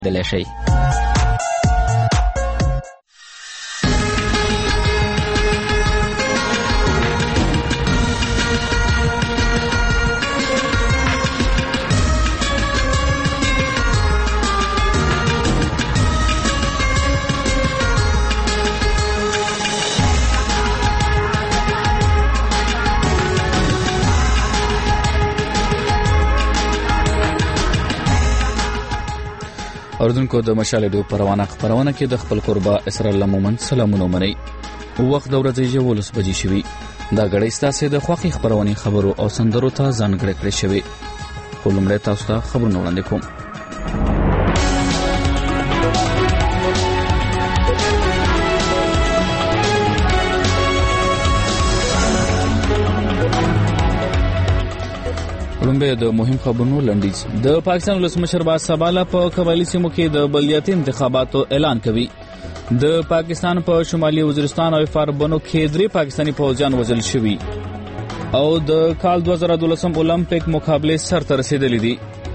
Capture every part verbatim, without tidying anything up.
دلی شي. اوردونکو د مشال ډو پروانه خبرونه کې د خپل قربا اسرائیل مومن سلامونه منئ. وخت د ورځې یولس بجې شوي. دا غړې ستاسو د خوخي خبرونه خبرو او سندرو ته ځانګړې کړې شوي. ولومړی تاسو ته خبرونه وړاندې کوم. لومبه د مهم خبرونو لنډیز. د پاکستان ولسمشر با سباله په قبایلی سیمو کې د بلدیاتي انتخاباتو اعلان کوي. د پاکستان په شمالي وزیرستان او فاربنو کې درې پاکستانی فوجیان وژل شوي او د کال دوه زره دولسم اولمپیک مقابله سر ته رسیدلې دي.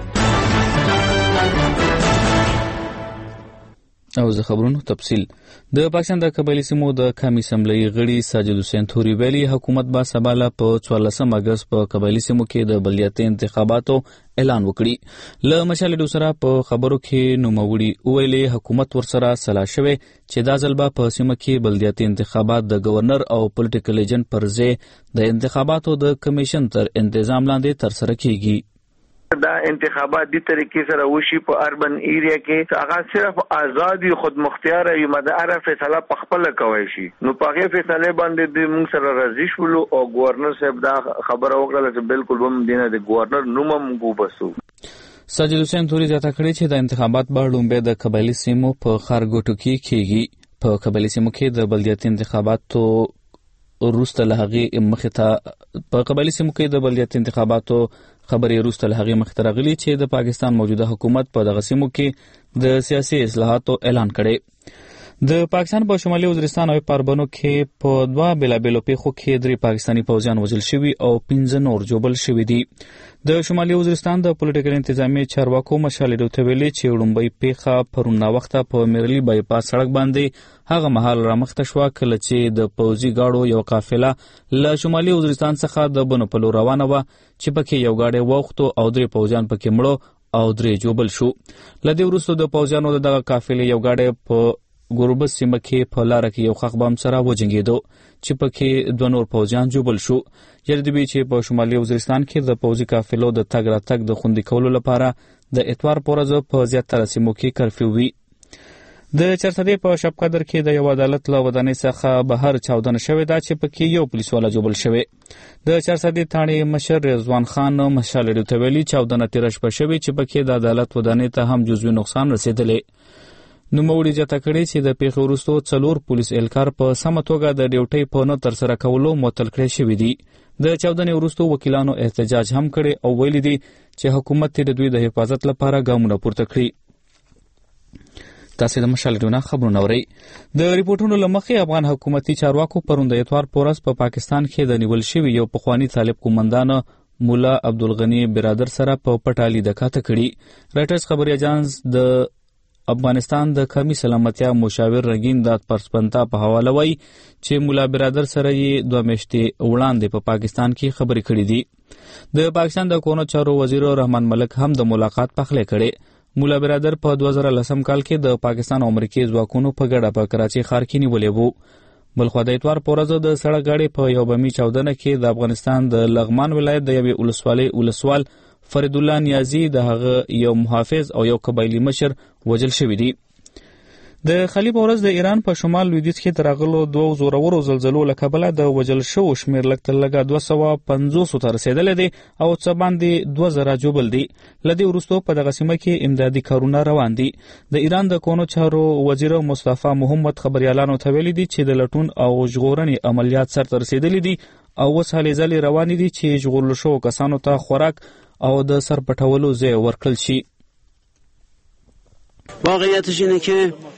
او زه خبرونو تفصیل. د پاکستان د قبایلی سیمو د قومي اسمبلی غړي ساجد حسین توري ویلي حکومت با سباله په څوارلسم اگست په قبایلی سیمو کې د بلدیاتي انتخاباتو اعلان وکړي. له مشال ډو سره په خبرو کې نوموړي ویلي حکومت ورسره سلا شوی چې دا ځل به په سیمه کې بلدیاتي انتخابات د گورنر او پولیټیکل ایجنټ پر ځای د انتخاباتو د کمیشن تر تنظیم لاندې تر سره کیږي. دا انتخابات دی طریقې سره وشي په اربن ایریا کې هغه صرف آزادي خود مختار یو مدار فیصله په خپل کوي شي. نو په هغه فیصله باندې د موږ سره راضي شولو او گورنر صاحب دا خبره وکړه چې بالکل هم دینه د گورنر نومم کو بسو. ساجد حسین توري ځکه کړی چې د انتخابات په لومبه د قبایلی سیمو په خارګوټو کې کیږي. په قبایلی سیمو کې د بلدیاتي انتخاباتو وروسته لهغه مخته په قبایلی سیمو کې د بلدیاتي انتخاباتو خبرې وروسته لهغه مخته راغلي چې د پاکستان موجوده حکومت په دغه سیمو کې د سیاسي اصلاحاتو اعلان کړي. د پاکستان په شمالي وزیرستان او پاربنو کې په دوا بلابلو پیښو کې درې پاکستانی فوجیان وژل شوي او پنځه نور جوبل شوي دي. د شمالي وزیرستان د پولیټیکل انتظامی چارواکو مشال ډو ته ویلي چې وړومبۍ پیښه پرون وخته په میرلی بایپاس سړک باندې هغه مهال رامخته شو کله چې د پوځي گاډو یو قافله له شمالي وزیرستان څخه د بنو په لور روانه و چې پکې یو گاډي وختو او درې پوځیان پکې مړو او درې جوبل شو. لدې وروسته د پوځیانو دغه قافلې یو گاډي په ګوربس سیمه کې په لار کې یو خخ بم سره وجنګیدو چې پکې دوه نور پوځیان جوبل شو. یادوي چې په شمالي وزیرستان کې د پوځي قافلو د تګ راتګ د خوندي کولو لپاره د اتوار په ورځ په زیاتره سیمو کې کرفیو وي. د چرسدې په شب قدر کې د یو عدالت له ودانۍ څخه بهر چاودنه شوې ده چې پکې یو پولیس والا جوبل شوی. د چرسدې تاڼې مشر رضوان خان مشال ډو ته ویلي چاودنه تیر شپه شوې چې پکې د عدالت ودانۍ ته هم جزوي نقصان رسیدلی. نو موړي جته کړي چې د پیښې وروسته څلور پولیس اهلکار په سمه توګه د ډیوټۍ په نه تر سره کولو معطل کړي شوي دي. د چاودنې وروسته وکیلانو احتجاج هم کړي او ویلي دي چې حکومت د دوی د حفاظت لپاره ګامونه پورته کړي. تاسو د مشال ډو خبرونه اورئ. د ریپورتونو لمخې افغان حکومتي چارواکو پروند اتوار پورس په پا پاکستان کې د نیول شوی یو پخوانی طالب قومندان مولا عبدالغنی برادر سره په پټالي د کاته کړي. رایټرز خبري اژانس د افغانستان د قومي سلامتیا مشاور رنگین داد پرسپنتا په حواله وایي چې مولا برادر سره یې دوه میاشتې وړاندې په پا پاکستان کې خبرې کړې دي. د پاکستان د کورونو چارو وزیر رحمان ملک هم د ملاقات پخلی کړي. مولا برادر په دوه زره لسم کال کې د پاکستان او امریکایي ځواکونو په ګډه په کراچي ښار کې نیولې وو. بلخو د اتوار په ورځ د سړک گاډي په یو بمي چاودنه کې د افغانستان د لغمان ولایت د یوې ولسوالۍ ولسوال فرید الله نیازی د هغه یو محافظ او یو قبایلی مشر وژل شوی دی. د خلیب ورځ د ایران په شمال لویدیځ کې ترغلو دوه زورورو زلزلو له کبله د وژل شو شمیر لکه لګا دوه سوه پنځوس ته رسیدلی دی او څه باندې دوه زره جوبل دی. لدې وروسته په دغه سیمه کې امدادي کارونه روان دي. د ایران د کونو چارو وزیر مصطفی محمد خبريالانو ته ویلي دي چې د لټون او ژغورنې عملیات سر ته رسیدلي دي او اوس هلې ځلې روانې دي چې ژغورل شوو کسانو ته خوراک او د سر پټولو ځای ورکړل شي. واقعیتش اینه که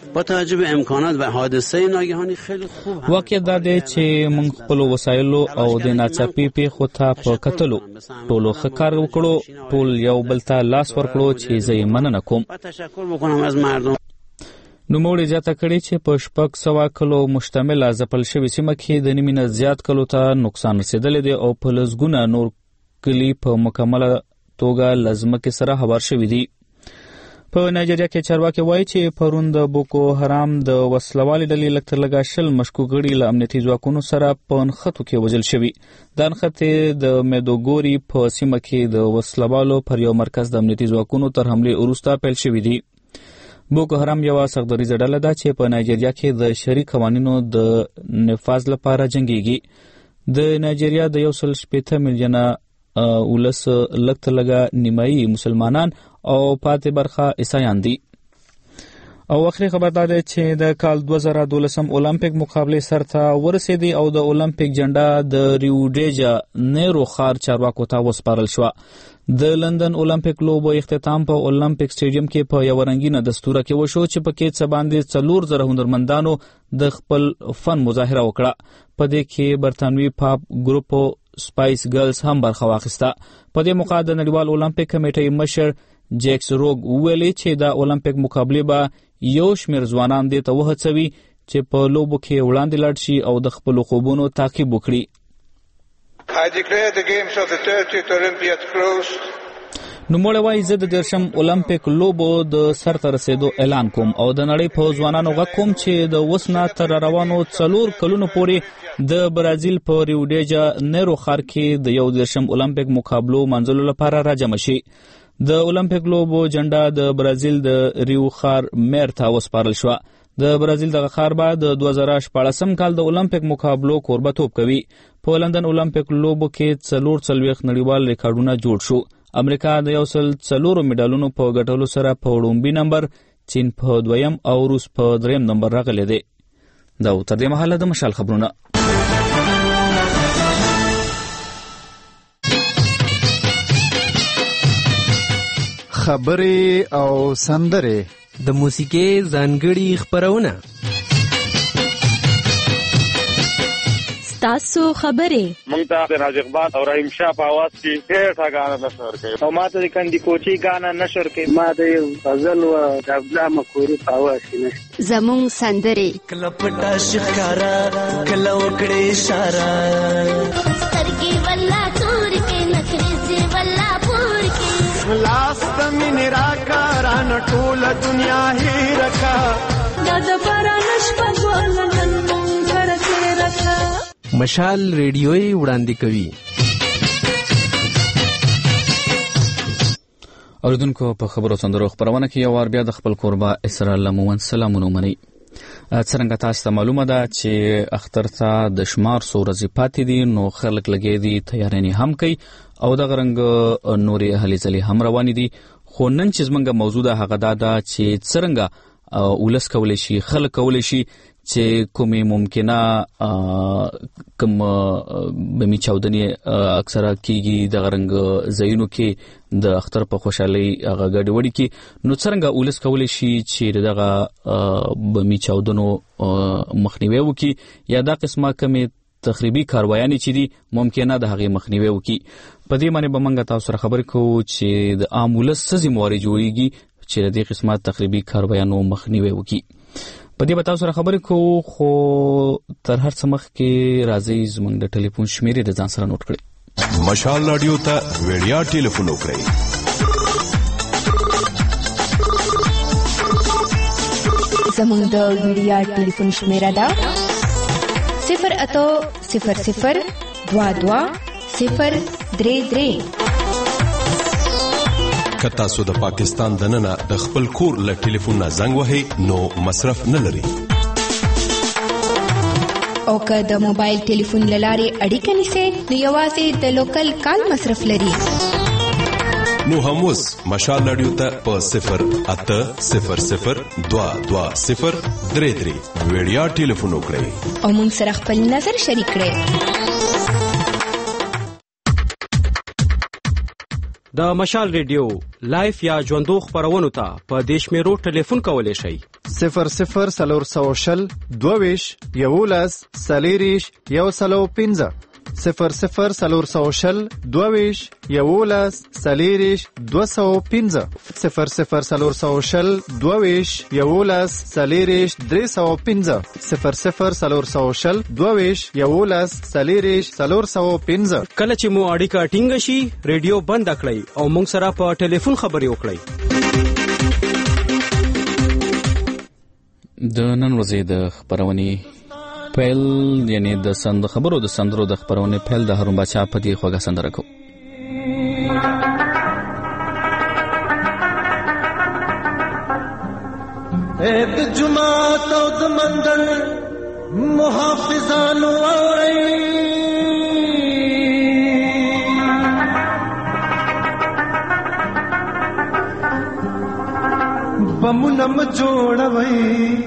با توجه به امکانات و حادثه ناگهانی خیلی خوب. واقع دا دی چې موږ خپل وسایلو او د ناڅاپي پیښو ته په کتلو ټولو ښه کار وکړو، ټول یو بل ته لاس ورکړو چې زه یې مننه کوم. تشکر بکنم از مردم. نوموړي زیاته کړې چې په شپږ سوه کلو مشتمله ځپل شوې سیمه کې د نیمې نه زیات کلو ته نقصان رسېدلی دی او په لسګونه نور کلي په مکمله توګه له ځمکې سره هوار شوي دي. په نایجریا کې چارواکي وایي چې پرون د بوکو حرام د وسلوالې ډلې لږ تر لږه شل مشکوک غړي له امنیتي ځواکونو سره په نښتو کې وژل شوي. دا نښتې د میدوګوري په سیمه کې د وسلوالو پر یو مرکز د امنیتي ځواکونو تر حملې وروسته پیل شوي دي. بوکو حرام یوه سختدریځه ډله ده چې په نایجریا کې د شرعي قوانینو د نفاذ لپاره جنګیږي. د نایجریا د یو سل شپېته میلیونه ولس لږ تر لږه نیمایي مسلمانان او پاتې برخه عیسایان دي. او اخري خبر دا دی چې د کال دوه زره دولسم اولمپیک مقابلې سرته ورسېدې او د اولمپیک جنډه د ریو ډیجا نیرو ښار چارواکو ته وسپارل شوه. د لندن اولمپیک لوبو اختتام په اولمپیک سټیډیم کې په یو رنګینه دستوره کې وشو چې پکې څه باندې څلور زره هنرمندانو د خپل فن مظاهره وکړه. په دې کې برتانوي پاپ ګروپ سپایس ګرلز هم برخه واخیسته. په دې موقع د نړیوال اولمپیک کمیټې مشر جیکس روګ وویلي چې د اولمپیک مقابلې به یو شمېر ځوانان دې ته وهڅوي چې په لوبو کې وړاندې لاړ شي او د خپلو خوبونو تعقیب وکړي. I declare the games of the thirtieth Olympiad closed. نوموړی وایي زه د دېرشم اولمپیک لوبو د سرته رسېدو اعلان کوم او د نړۍ په ځوانانو غږ کوم چې د اوس نه تر روانو څلور کلونو پورې د برازیل په ریو ډیجا نیرو ښار کې د یو دېرشم اولمپیک مقابلو منځلو لپاره راجمع شي. د اولمپیک لوبو جنډه د برازیل د ریو ښار میر ته وسپارل شوه. د برازیل دغه ښار به د دوه زره شپاړسم کال د اولمپیک مقابلو کوربه‌توب کوي. په لندن اولمپیک لوبو کې څلور څلوېښت نړیوال ریکارډونه جوړ شو. امریکا د یو سل څلورو میډالونو په ګټلو سره په وړومبي نمبر، چین په دویم او روس په دریم نمبر راغلی دی. دا تر دې مهاله د مشال خبرونه. خبرې او سندرې د موسیقۍ ځانګړي خبرونه. تاسو خبرې مونږ ته د راج اقبال او رحیم شاه په आवाज کې ډېر غاڼه نشر کوي او ماته د کندي کوچي غاڼه نشر کوي. ما د غزل او د عبدالله مکوري په आवाज کې نشر. زموږ سندرې کله پټا شکارا کله وکړې اشاره سترګې ولا تور کې نخرې سي ولا پور کې لاس تمن راکاران ټول دنیا هي رکا د بارانش په ګلنن مونږ ورته رکا. مشال ریډیوي وړاندې کوي. اوریدونکو په خبرو سندرو خبرونه کې یو وار بیا د خپل قربا اسرائیل لمون سلامونه مني. څنګه تاسو ته معلومه ده چې اختر ته د شمار څو ورځې پاتې دي نو خلک لګي دي تیارانې هم کوي او د غرنګ نورې هلې ځلې هم روانې دي. خو نن چې زمونږ موضوع ده هغه دا ده چې څنګه ولس کولی شي خلک کولی شي چې کومې ممکنه کوم بمی چاودنې اکثره کیږي د غرنګ ځایونو کې د اختر په خوشحالۍ هغه ګډې وړي کې نو څنګه ولس کولی شي چې دغه بمی چاودنو مخنیوي وکړي یا دا قسمه کومې تخریبي کاروایانې چې دي ممکنه د هغې مخنیوي وکړي. په دې باندې به موږ تاسو سره خبرې کوو چې د عام ولس څه ذمهواري جوړیږي چې د دې قسمه تخریبي کاروایانو مخنیوي وکړي. په دې به تاسو سره خبرې کوو خو تر هر څه مخکې راځئ زموږ د ټلیفون شمیرې د ځان سره نوٹ کړئ. مشال رادیو ته ویډیا ټلیفون وکړئ زموږ د ویډیا ټلیفون شمیره ده صفر اتو صفر صفر دوا دوا صفر درې درې. که تاسو د پاکستان دننه د خپل کور له ټلیفون نه زنګ وهئ نو مصرف نه لري او که د موبایل ټلیفون له لارې اړیکه نیسئ نو یوازې د لوکل کال مصرف لري. نو هم اوس مشال رادیو ته په صفر اته صفر صفر دوا دوا صفر درې درې ویډیا ټلیفون وکړئ او موږ سره خپل نظر شریک کړئ. د مشال ریډیو لایف یا ژوندو خبرونو ته په دیش میرو ټلیفون کولی شئ صفر صفر سلور سو شل دوویش یولس سلیریش یو سلو پنځه صفر صفر سلور سو شل دوویش یولس سلیریش دو سو پنځه صفر صفر سلور سو شل دوویش یولس سلیریش درې سو پنځه صفر صفر سلور سو شل دوویش یولس سلیریش سلور سو پنځه. کله چې مو اړیکه ټینګه شي ریډیو بند کړئ او موږ سره په ټلیفون خبرې وکړئ. د نن ورځې د خبرونې پیل یعنی د سند خبرو د سندرو د خبرونې پیل د هارون باچا په دې خوږه سندره کو. اے د جماعت او د مندر محافظانو اورئ بمونم جوړوي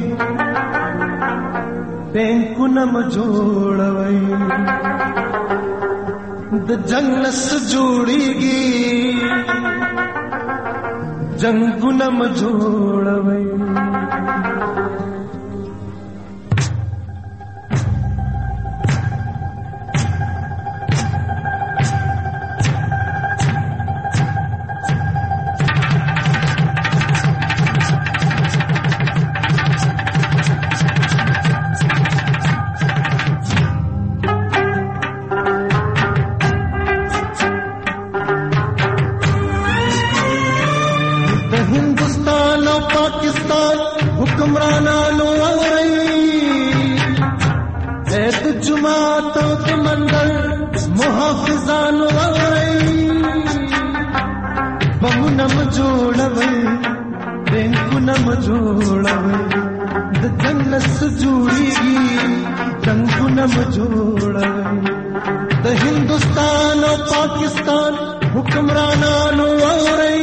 بینکونم جوړوي د جنگ نس جوړيږي جنگونم جوړوي حکمرانانو اورئ اے د جماعت او د مندر محافظانو اورئ بمونم جوړوي بینکونم جوړوي د جنگ نس جوړيږي جنگونم جوړوي د هندوستان او پاکستان حکمرانانو اورئ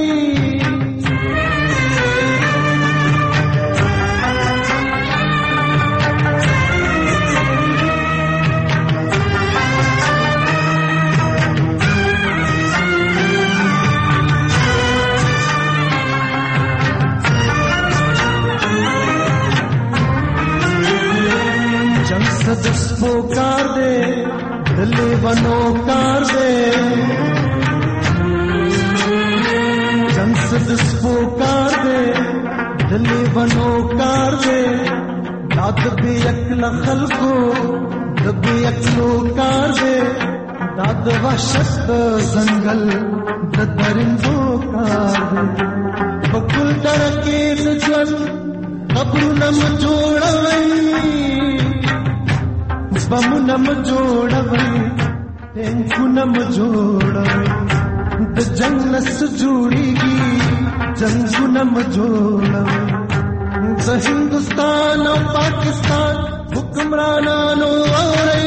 दसपो कार दे दिल्ली बनो कार दे जंस दसपो कार दे दिल्ली बनो कार दे दाद भी अकल खलको दबी अकलो कार दे दाद वशत जंगल दरिंदो कार दे बकुल तरके जन कब्र नम जोड़वई बमुनम जोड़वई टेंकुनम जोड़वई द जंग नस जोड़ीगी जंगुनम जोड़वई द हिंदुस्तान और पाकिस्तान हुक्मरानानो औरई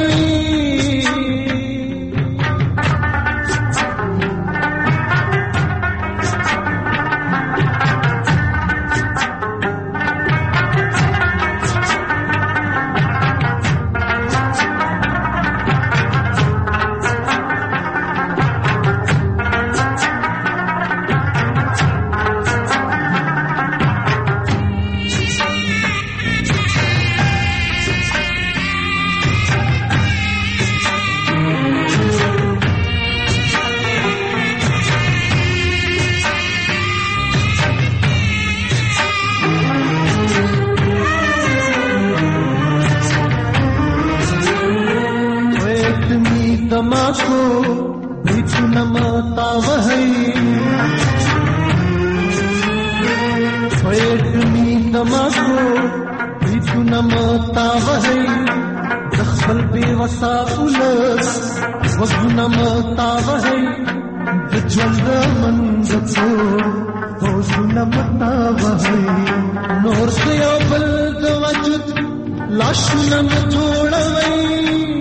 तमाको बिच नमता वहई पेटनी तमाको बिच नमता वहई दखल बेवसा उलस वगु नमता वहई जल्द मंद को होश नमता वहई नूर से बल्द वजद लाश नम जोड़वई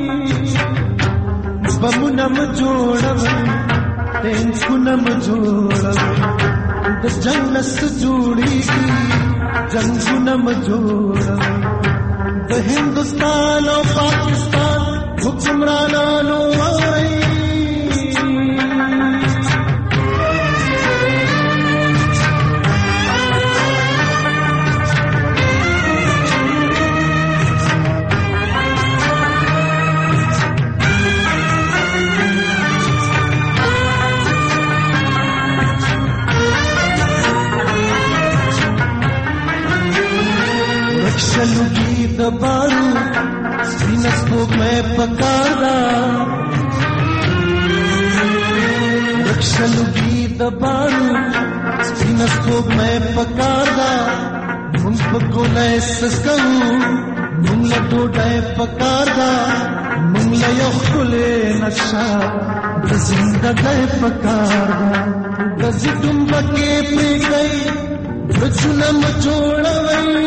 बमुनम जोड़वई टेंकुनम जोड़वई द जंग नस जोड़ीगी जंगुनम जोड़वई द हिंदुस्तान और पाकिस्तान हुक्मरानानो औरई रक्षलुगी दबारू सीनस को मैं पकारा रक्षलुगी दबारू सीनस को मैं पकारा मुंफ को नए सस्कू मुंगला डोडाए पकारा मुंगला योखले नशा जिंदगी पकारा दस डुम्बके पे गई बचुनम जोड़वई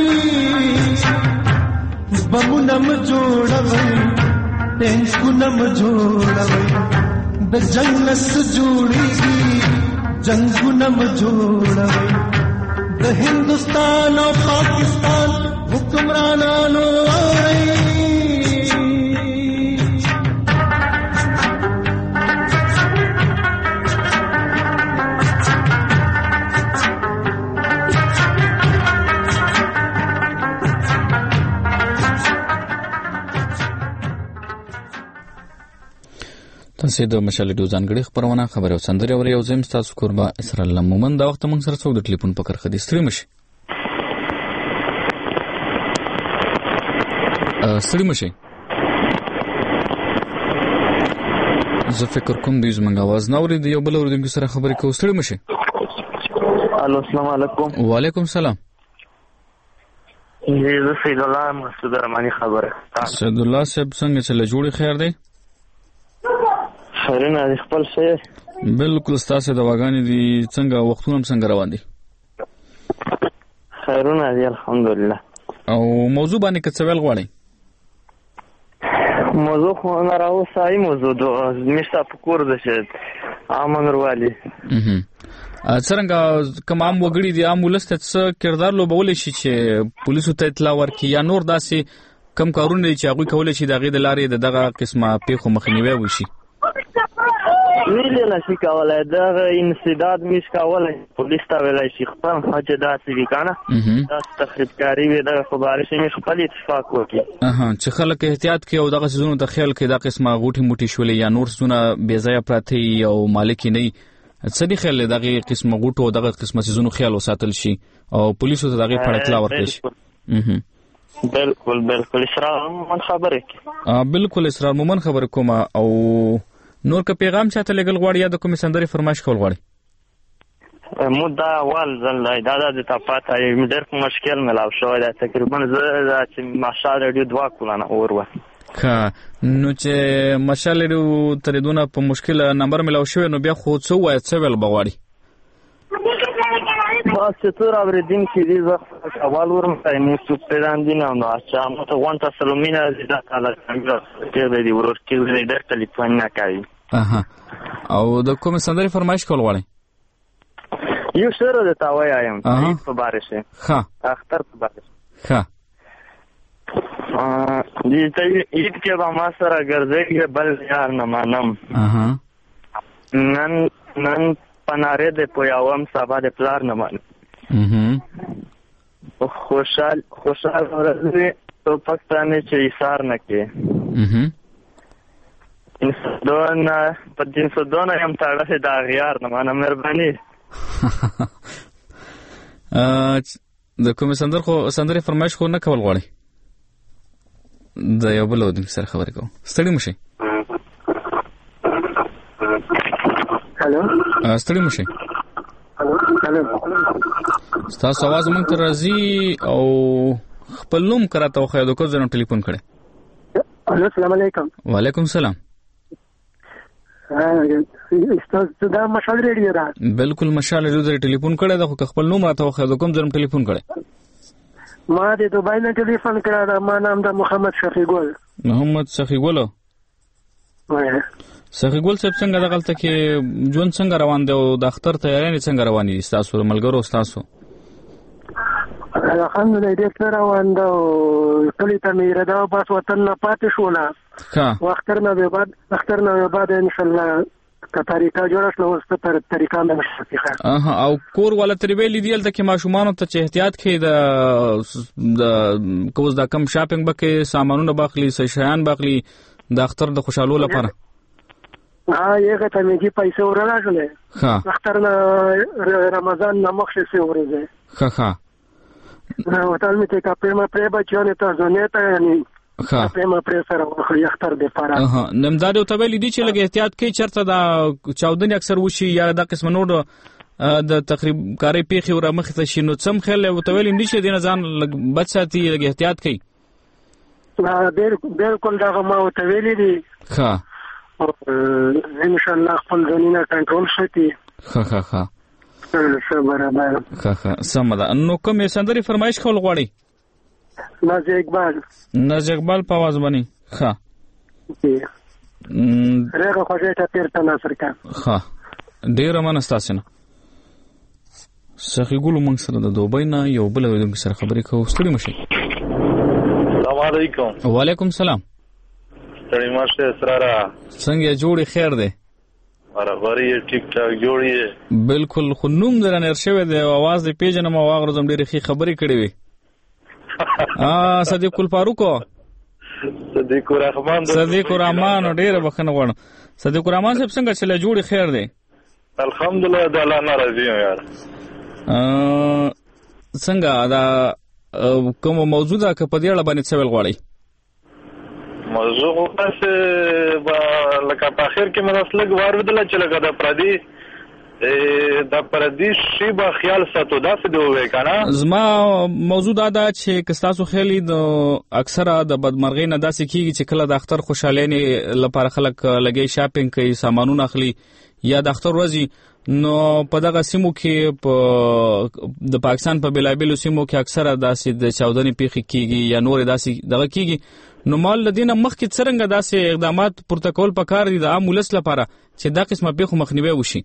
बमुनम जोड़वई टेंकुनम जोड़वई द जंगस जोड़ेगी जंगुनम जोड़वई द हिंदुस्तान और पाकिस्तान हुक्मरानानो تاسو د مشال ډیو ځانګړي خبرونه خبره او سندري او یو زم تاسو قربا اسرائیل مومن دا وخت موږ سره څو د ټلیفون په کار خدي ستړي مشي ستړي مشي زه فکر کوم د زمنګ आवाज نوري د یو بل اوردونکو سره خبرې کوو ستړي مشي الو السلام علیکم وعلیکم السلام زه سید الله مسعود رحماني خبره سید الله صاحب څنګه چل جوړي خیر دی خیرونه د خپل څه بالکل ستاسو د واغانې دي څنګه وختونه څنګه روان دي خیرونه دي الحمدلله او موضوع باندې څه ویل غواړئ موضوع خو نه راو صحیح موضوع د مشتا فکر ده چې امنور والی څنګه کوم عام وګړي دي عام ولست څه کردار لوبول شي چې پولیسو ته اطلاع ورکړي یا نور داسې کم کارونه چې هغه کول شي دغه د لارې دغه قسمه پیښو مخنیوي وشي ویلې نشي کولای دا انسداد مش کولای پولیس ته ویلای شي خپل حاجه داسې وکانه دا تخریبکاری وي دا خبره شي مش خپل اتفاق وکړي اها چې خلک احتیاط کوي او دغه سيزونو ته خیال کوي دا قسمه غوټي موټي شولې یا نور سونه بے ځای پراته او مالک نه څه دي خیال دغه قسمه غوټو دغه قسمه سيزونو خیال وساتل شي او پولیسو ته دغه په اطلاع ورکړي شي اها بالکل بالکل اسرار مومن خبره کی ا بالکل اسرار مومن خبره کوم او نور که پیغام چاته لګل غواړي یا د کومې سندري فرمایش کول غواړي مو دا اول ځل دا د تاسو ته ډېر مشکل ملاو شو دا تقریبا زه چې ماشال رادیو دوا کولانه اوروه ها نو چې ماشال رادیو تر دونه په مشکل نمبر ملاو شو نو بیا خو څو وای څه ویل بغواړي ما ستور اوریدین کې دې وخت اول ورم تاینې څو پیران دي نو چې ما ته وانت سلومینا زیاده کاله څنګه چې دې ورته دې ډېر ټلیفون نه کوي اها او د کوم سندري فرمایش کول غواړي یو شعر د تاوی ایم په باره شه ها اختر په باره ها دې ته اېد کې به ما سره ګرځي بل یار نه مانم اها نن نن پناره د پویاوم سبا د پلار نه مانم اها خوشحال خوشحال ورځې تو پښتانه چې ایثار نه کې اها انسدون په دین سودونه یم تاړه د غیار نه مانم مهرباني ا د کوم سندر خو سندري فرمایش خو نه کول غواړي د یو بل ودی سره خبرې کوم ستړي مشي هالو ستړي مشي هالو تاسو आवाज مونږ ته راځي او خپل نوم کراته خو یو کو ځنه ټلیفون کړي السلام علیکم وعلیکم السلام استاد دا مشال ریډیو دا بالکل مشال ریډیو ټلیفون کړي دا خو خپل نوم راته خو یو کوم ځنه ټلیفون کړي ما د دوبای نه ټلیفون کړه دا ما نام د محمد شفیع ګل محمد شفیع ګل وای شفیع ګل څنګه څنګه دغلت کې جون څنګه روان دی او د اختر تیاری څنګه روان دي تاسو ملګرو تاسو الحمدلله دې سره روان دا کلی ته مې راځو بس وطن نه پاتې شو نه ها واختر نه به بعد اختر نه به بعد ان شاء الله که طریقه جوړه شو ورسته پر طریقه نه شي اها او کور ولا تربیل دیل د کې ماشومان ته چې احتیاط کوي د د کوز د کم شاپینګ بکې سامانونه باخلی شیان باخلی د اختر د خوشحالو لپاره ها یغه ته مې پیسې ورلاږلې ها اختر نه رمضان نه مخ شي ورځي ها ها Totalmente ca prima preba cione ta zoneta yani ها prima presara خو یختر د پاره ها نمزاد او تبلی دي چې لګ احتیاط کوي چرته دا چاودنې اکثر وشي یا د قسم نور د تقریب کاری پیخي ور مخ ته شي نو څم خل او تبلی دي چې دین ځان بچ ساتي لګ احتیاط کوي بالکل دا ما او تبلی دي ها ان شاء الله خپل ځنینه کنټرول شي ها ها ها برابر ها ها سم ده نو کوم سندري فرمایش کول غواړي ناز اقبال ناز اقبال په आवाज باندې ها رغه خوځه ته پیرته ناصر کا ها ډیر منستاسنه سخی ګلو موږ سره د دوبۍ نه یو بل ودونکو سره خبرې کوو ستړي مشي السلام علیکم وعلیکم السلام ستړي مشه اسرارا څنګه جوړی خیر دی برابرې ټیک ټاک جوړی بالکل خو نوم درنه شوی دی आवाज دی پیژنم او هغه زم ډېر ښه خبرې کړې وي اه صدیق الفاروق صدیق الرحمن صدیق الرحمن ډېر بخنه غواړم صدیق الرحمن صاحب څنګه چله جوړی خیر دی الحمدلله د الله ناراضي یم یار څنګه دا کوم موضوع ده که په دې اړه باندې څه ویل غواړئ موضوع اوسه با لکه په اخر کې مې اصلګ واردله چې لکه د پردي د پردي شی با خیال ساتو دا څه دی وای کنه زما موضوع دا ده چې کستاسو خیلی د اکثره د بدمرغۍ نه داسې کیږي چې کله د اختر خوشالۍ لپاره خلک لګي شاپینګ کوي سامانونه اخلي یا د اختر ورځې نو په دغه سیمو کې په د پاکستان په بلابلو سیمو کې اکثره داسې د چاودنې پیښې کیږي یا نور داسې دغه کیږي نو مال لدینه مخکې څنګه داسې اقدامات پورته کول پکار دي د عام ولس لپاره چې دا قسمه پیښو مخنیوي وشي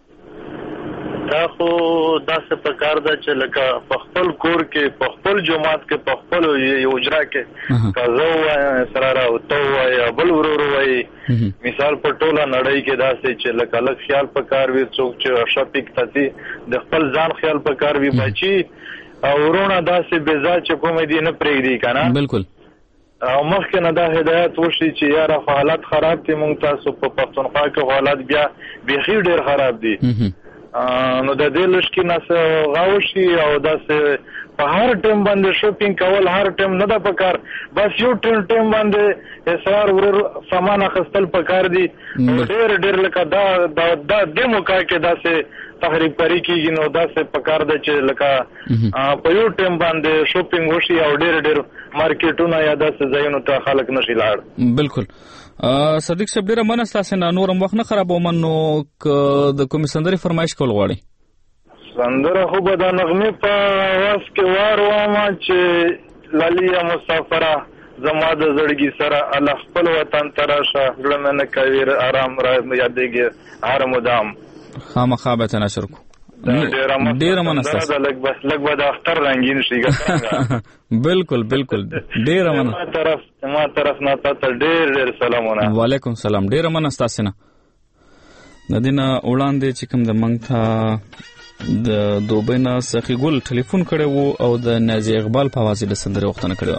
دا خو داسې پکار ده چې لکه په خپل کور کې په خپل جماعت کې په خپل یو اجرا کې کازو سره او تو یا بل ورور وای مثال په ټوله نړۍ کې داسې چې لکه لک خیال پکار وي څوک چې شپیک تاسي د خپل ځان خیال پکار وي بچي او ورونه داسې بيزا چې کوم دي نه پرېږدي کنه بالکل او مخکې نه دا هدایت وشي چې یاره حالت خراب دي مونږ تاسو په پښتونخوا کې حالت بیا بيخي ډېر خراب دي نو د دې لشکې نه غاوشي او داسې په هر ټیم باندې شاپینګ کول هر ټیم نه د پکار بس یو ټیم ټیم باندې اسرار ورور سامان اخستل پکار دي ډېر ډېر لکه دا د دمو کا کې داسې تحریک پرې کیږي نو داسې پکار ده چې لکه په یو ټیم باندې شاپینګ وشي او ډېر ډېر مارکیټونه یا داسې ځایونو ته خلک نشي لاړ بالکل صدیق صاحب ډیره منسته سه نورم وخت نه خرابو منو د کوم سندري فرمایش کول غواړي سندره خو به د نغمه په واس کې وارو ما چې لالیا مسافره زما د زړګي سره الله خپل وطن تراشه لمنه کوي آرام را یادېږي هر مدام خامخا به تنشر کو ډیره منسته لګ بس لګ به د اختر رنگین شي بالکل بالکل ډیره من ما طرف ما طرف نه تاسو ډیر ډیر سلامونه وعلیکم سلام ډیره منسته سينه د دینه وړاندې چې کوم د منګ ته د دوبۍ نه سخی ګل ټلیفون کړي وو او د نازي اقبال په واسطه د سندري وختونه کړي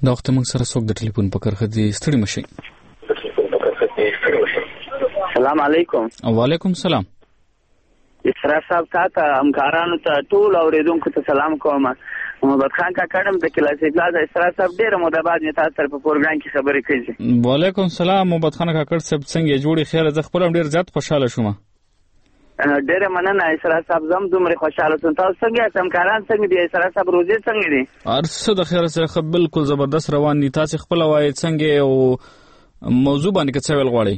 دا وخت موږ سره څوک د ټلیفون په کرښه دی ستړي مشي. السلام علیکم. وعلیکم السلام. اسرار صاحب تاسو همکارانو ته ټول اوریدونکو ته سلام کوم. محمد خان کا کډم د کلاسي پلاز اسرار صاحب ډیر مو د بعد نه تاسو سره په پروګرام کې خبرې کوي. وعلیکم السلام محمد خان کا کډ صاحب څنګه جوړی خیر زه خپل ډیر زیات خوشاله شوم. ډیر مننه اسرار صاحب زم دومره خوشاله سم. تاسو څنګه همکاران څنګه دي اسرار صاحب روزي څنګه دي؟ ارسه د خیر سره بالکل زبردست روان دي. تاسو خپل وای څنګه او موضوع باندې څه ویل غواړئ؟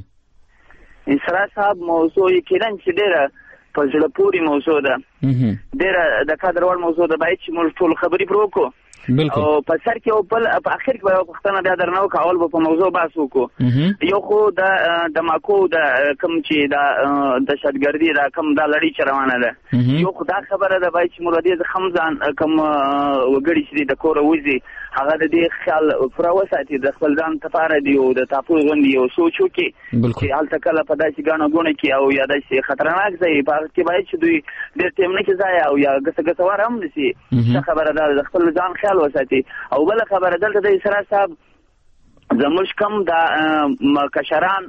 اسرار صاحب موضوع یقینا چې ډیره په زړه پورې موضوع ده. ډیره د قدر وړ موضوع ده. باید چې موږ ټول خبرې پرې وکړو او په سر کې او په اخر کې به یو پوښتنه بیا درنه وکړو. اول به په موضوع بحث وکړو. یو خو د دماکو د کوم چې د دهشتګردي دا کوم دا لړۍ چې روانه ده، یو خو دا خبره ده باید چې موږ د دې څخه ځان کوم وګړي چې د کوره وځي هغه د دې خیال پوره وساتي، د خپل ځان لپاره دی او د تاپو غوندي یو سوچ وکړي چې هلته کله په داسې ګاڼه ګوڼه کې او یا داسې خطرناک ځای په هغه کې باید چې دوی ډېر ټیم نه کې ځای او یا ګسه ګسوار هم نه شي. ښه خبره ده د خپل ځان خیال وساتي. او بله خبره دلته د اسرار صاحب زموږ کم د کشران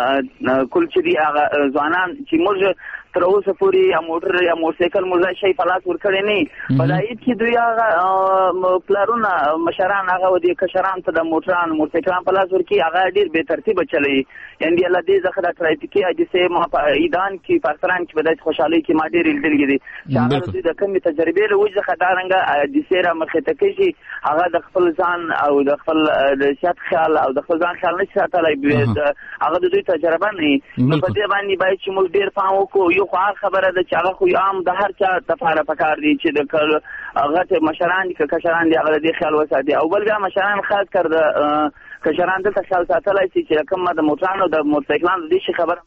کل چې دي هغه ځوانان چې موږ تر اوسه پورې یا موټر یا موټرسایکل موږ شی په لاس ورکړی نه. په دا عید کې دوی هغه پلارونه مشران هغه د کشران ته د موټران موټرسایکلان په لاس ورکړي هغه ډېر بې ترتیبه چلوي. یعنې الله دې څخه د ټرافیکي حادثې ما په عیدان کې په اختران کې په داسې خوشحالۍ کې ما ډېر لیدلي دي چې هغه د دوی د کمې تجربې له وجې څخه دارنګه حادثې رامخې ته کېږي. هغه د خپل ځان او د خپل د صحت خیال او د خپل ځان خیال نه شي ساتلی. هغه د دوی تجربه نه وي. نو په دې باندې باید چې موږ ډېر پام وکړو. یو خو هغه خبره ده چې هغه خو عام د هر چا دپاره پکار دي چې د هغه مشران دي که کشران دي هغه د دې خیال وساتي. او بل بیا مشران خاص کر د کشران دلته خیال ساتلی شي چې کوم د موټرانو د موټرسایکلانو د دې شي خبره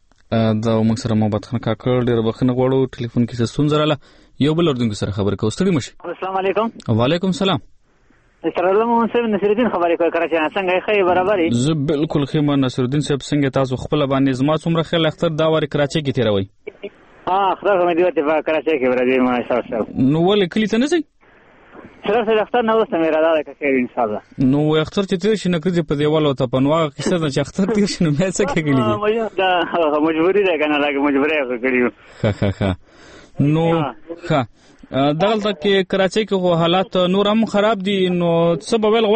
دا موږ سره محمد خان کاکړ ډېره بخښنه غواړو. ټلیفون کې څه ستونزه راغله. یو بل اردوونکي سره خبرې کوو. ستړي مه شئ. السلام علیکم. وعلیکم السلام. استرالم محمد نصرالدین خبرې کوي کراچۍ نه. څنګه ښه برابر یې؟ زه بالکل ښه یم نصرالدین صاحب. څنګه تاسو خپله باندې زما څومره خیال اختر دا وارې کراچۍ کې تېروئ؟ ها اختر خو مې دې وخت په کراچۍ کې ورځې ما اسرار صاحب. نو ولې کلي ته نه ځئ؟ اسرار صاحب اختر نه وروسته مې اراده ده که خیر انشاءالله. نو اختر چې تېر شي نه ښځې په دیوال او تپنو هغه کیسه ده چې اختر تېر شي نو بیا څه کېږي دي؟ دا مجبوري ده که نه لکه مجبوري یې خو کړي وو. ښه ښه ښه نو ښه دغلته کې کراچۍ کې خو حالات نور هم خراب دي. نو څه به ویل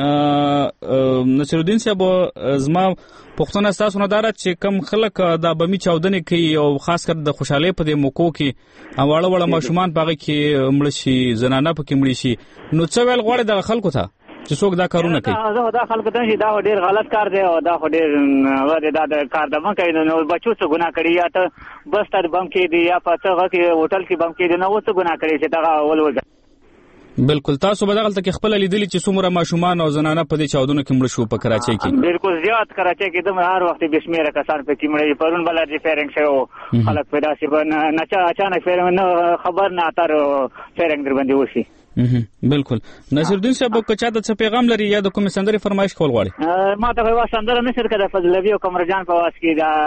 غواړئ نصرالدین صاحب؟ زما پوښتنه ستاسو نه دا ده چې کم خلک دا بمي چاودنې کوي او خاص کر د خوشحالۍ په دې موقعو کې واړه واړه ماشومان په هغه کې مړه شي، زنانه پکې مړې شي. نو څه ویل غواړئ دغه خلکو ته چې څوک دا کارونه کوي؟ دا خلکو ته دا ډېر غلط کار دی او دا خو ډېر دا د کار د مه کوي. نو بچو څه ګناه کړي؟ یا ته بس ته بم کېدي یا په څه هغه کې هوټل کې بم کېدي. نو اوس څه ګناه کړي چې دغه ولوځه؟ بالکل. تاسو به دغلته کې خپله لیدلي چې څومره ماشومان او زنانه په دې چاودنو کې مړه شو په کراچۍ کې؟ بالکل زیات. کراچۍ کې دومره هر وخت بې شمېره کسان پکې مړه. پرون به لرې فیرنګ شوی و خلک په داسې به نه اچانک فیرنګ نه خبر نه اتر فیرنګ در باندې وشي. بالکل. نصرالدین صاحب که چا د څه پیغام لري یا د کومې سندرې فرمایش کول غواړي؟ ما ته خو یوه سندره نشر که د فضلوي او قمرجان په واس کې دا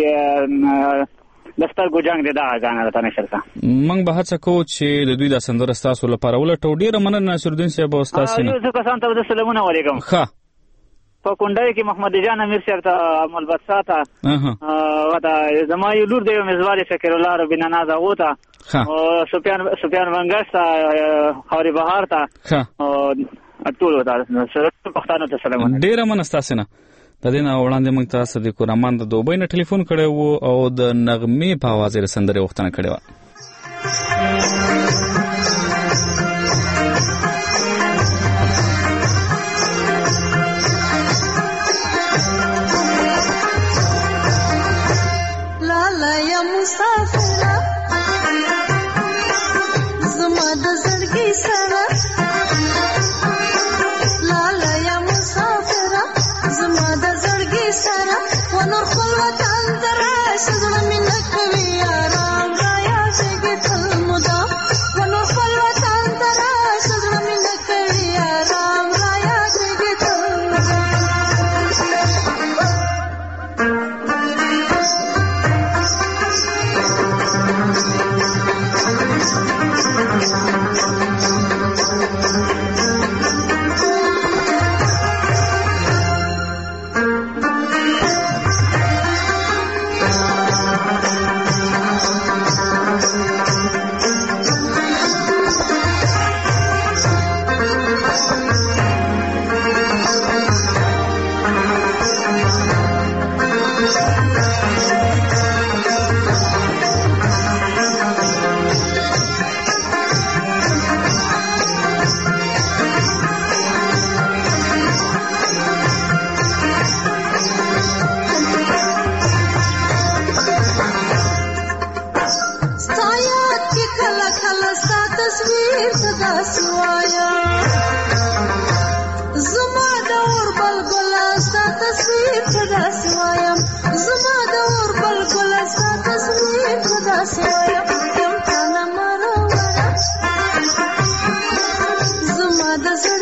چې د سترګو جنګ دی دغه ګانه راته نشر کړه. موږ به هڅه کوو چې د دوی دا سندره ستاسو لپاره ولټو. ډېره مننه نصرالدین صاحب او ستاسې نه. یو څو کسانو ته به زه سلامونه ولیږم. ښه. په کونډۍ کې محمد جان امیر صاحب ته، ملبسا ته، هغه زما یو لور دی مزوال فکر الله ربینا ناز هغو ته، سفیان سفیان منګش ته، خاوري بهار ته، ټولو ته پښتانو ته سلامونه. ډېره مننه ستاسې نه. د دې نه وړاندې موږ ته صدیق الرحمن د دوبۍ نه ټلیفون کړی و او د نغمې په اواز یې د سندرې غوښتنه کړې وه. لالا یا مسافره زما د زړګي سره، لالا یا مسافره زما د زړګي سره، ونور خپل وطن ته راشه زړه مې نه کوي آرام، رایا شګې تل مدام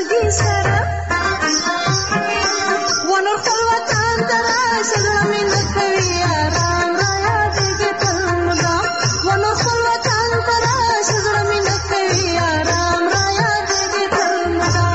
زړګي سره ونور خپل وطن ته راشه زړه مې نه کوي آرام را یادېږي تل مدام ونور خپل وطن ته راشه زړه مې نه کوي آرام را یادېږي تل مدام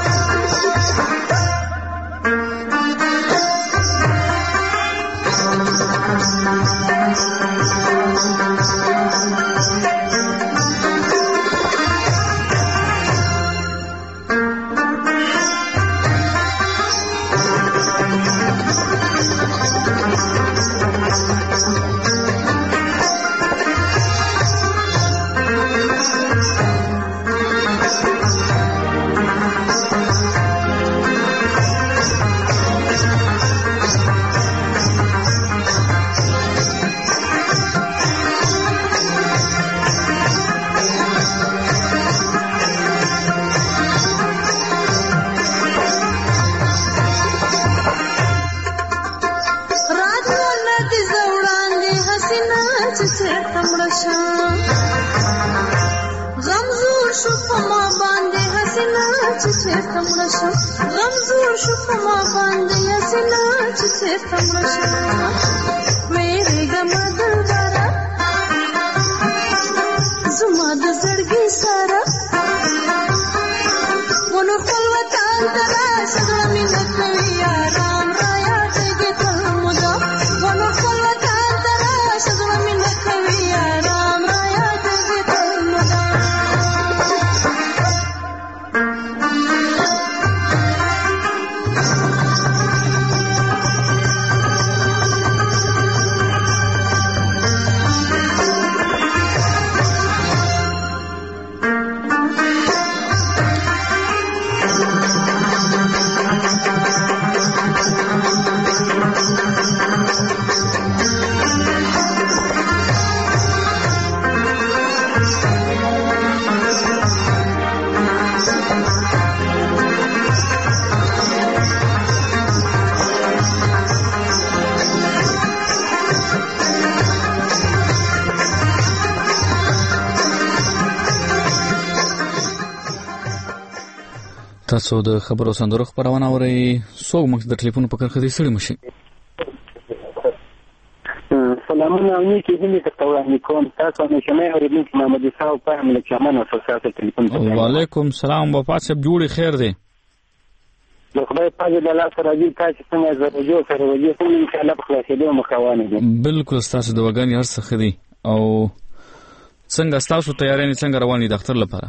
تاسو د خبرو سندرو خبرونه اورئ څوک موږ د ټلیفون په کرخه دي سړي مشي سلامونه امي کې دې ته وړاندې کوم تاسو نه شمه اوریدونکو محمد اسحاق په هم له چمن او سیاست ټلیفون ته وعلیکم السلام وفات صاحب جوړي خیر دی د خدای په دې الله سره دې تاسو څنګه زرجو سره وځي څنګه ان شاء الله په خلاصېدو مخاوانه دي بالکل تاسو د وګړي هر څه خدي او څنګه تاسو تیارې څنګه روانې د اختر لپاره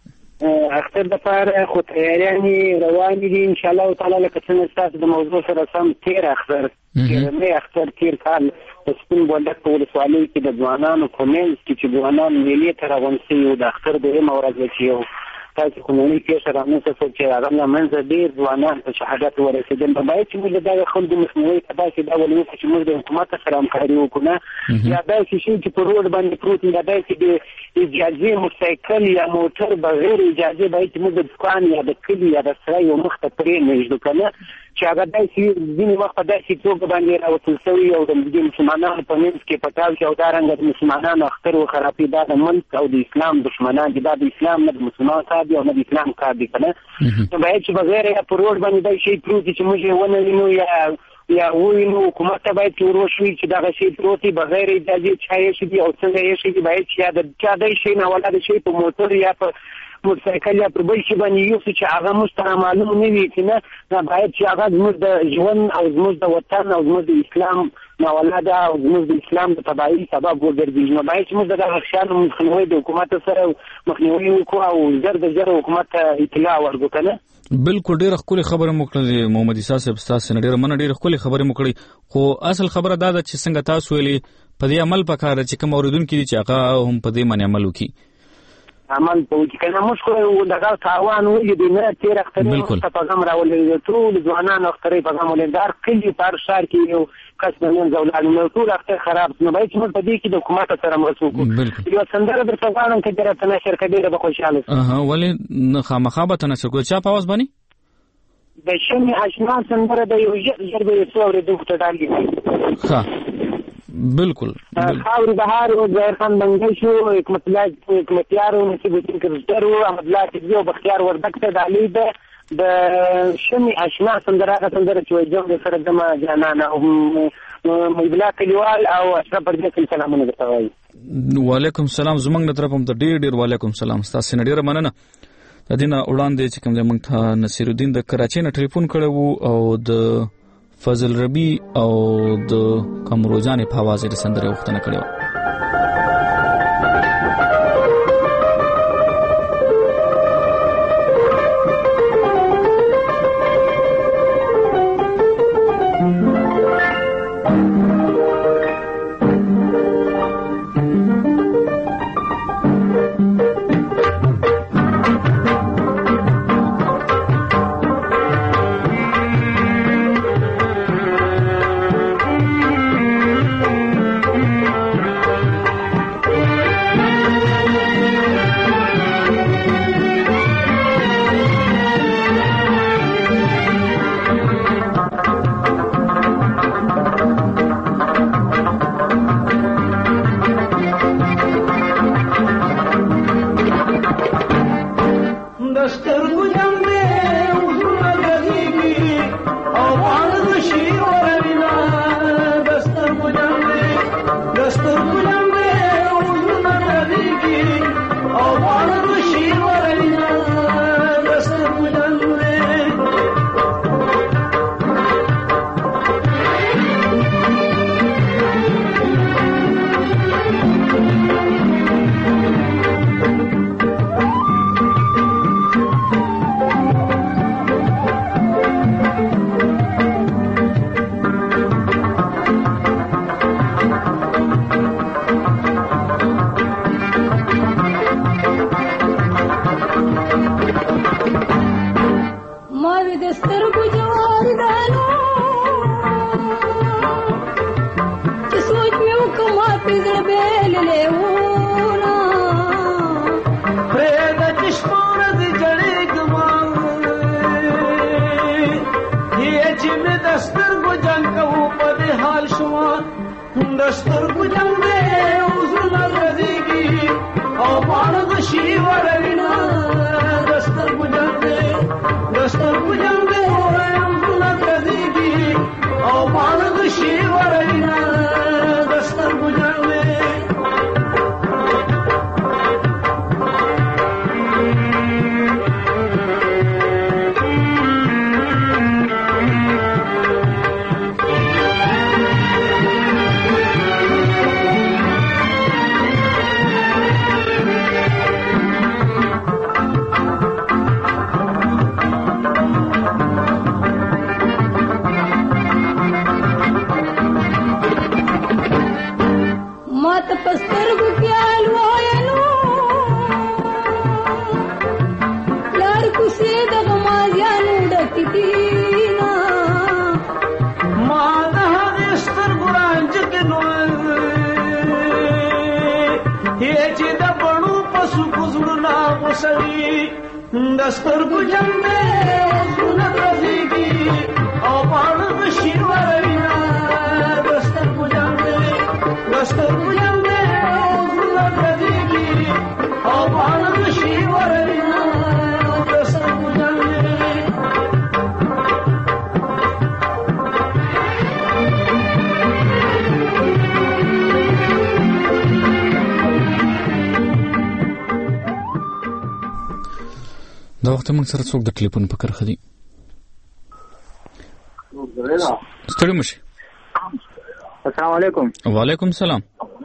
اختر لپاره خو تیارې روانې دي ان شاء الله تعالی لکه څنګه تاسو د موضوع سره سم تیر اختر نه اختر تیر کال په سپین بولک په ولسوالۍ کې د ځوانانو کومنټ کې چې ځوانان ملي تر غونسي او د اختر د مورز وچیو تاسو کومې کې سره نو څه چې هغه نه منځ ډیر ځوانان په شهادت ورسېدل په باید چې موږ د خلکو مسموي کدا چې دا ولې چې موږ د حکومت سره همکاري وکړو یا دا چې چې په روډ باندې پروت نه دا چې د اجازه موټرسایکل یا موټر بغیر اجازه باید موږ د دکان یا د کلی یا د سړی یو مخ ته پرې نه ځو کنه چې هغه داسې ځینې وخت په داسې توګه باندې راوتل شوي او د مسلمانانو په منځ کې پټاو شي او دا رنګه د مسلمانانو اختر وخرابي دا د ملک او د اسلام دشمنان دي دا د اسلام نه د مسلمان کار دي او نه د اسلام کار دي کنه نو باید چې بغیر یا په روډ باندې دا شی پروت چې موږ یې ونه وینو یا یا وینو حکومت ته باید وروشي چې دغه شی پروت بغیر اجازه چای شي او څنګه یې شي باید چې دا چا د شي نه ولا د شی په موټر یا په موټرسایکل یا پر بل شي باندې یو څه چې هغه مستعمل معلوم نه وي کنه نه باید چې هغه زموږ د ژوند او زموږ د وطن او زموږ د اسلام نه ولاده او زموږ د اسلام د تبعی سبب وګرځي نو باید چې موږ د غشانو مخنیوي د حکومت سره مخنیوي وکړو او زر د زر حکومت اطلاع ورکړو کنه بالکل ډېر خپل خبره مکړه محمد اسحاق صاحب تاسو نه ډېر من ډېر خپل خبره مکړي خو اصل خبره دا ده چې څنګه تاسو ویلي په دې عمل پکاره چې کوم اوریدونکو دي چې هغه هم په دې باندې عمل وکړي عمل پوهې کنه موږ خو دغه تاوان وې د نه تیر اخترې په پیغام راولې ټول ځوانان اخترې پیغام ولندار کلی پر شهر کې یو کس نن زولانو نو ټول اختر خراب نو باید چې موږ په دې کې د حکومت سره مرسته وکړو یو سندره در څنګه کې درته نشر کړي به خوشاله اها ولې خامخابه نشر کوي چا په आवाज باندې د شمع آشنا سندره د یو ژر به څو اورېدو ته ډالې ښه بالکل خاور بهار او ظاهر خان بنگل شو حکمت الله حکمتیار او نصیب الدین کرزدر او احمد الله تجزیه او بختیار وردک ته د علي د د شمي اشنا سندره هغه سندره چې وایي جوړ سره زما جانانه او مبلا کلیوال او اشرف پردیس سلامونه درته وایي. وعلیکم السلام. زمونږ د طرف هم ته ډېر ډېر وعلیکم السلام. ستاسو نه ډېره مننه. د دې نه وړاندې چې کوم دی موږ ته نصیر الدین د کراچۍ نه ټلیفون کړی و او د فضل ربی او د قمروجانې په اواز یې د سندرې غوښتنه کړې وه. دا وخت موږ سره څوک د ټلیفون په کرخه دي. ستړي مشي. السلام علیکم. وعلیکم السلام.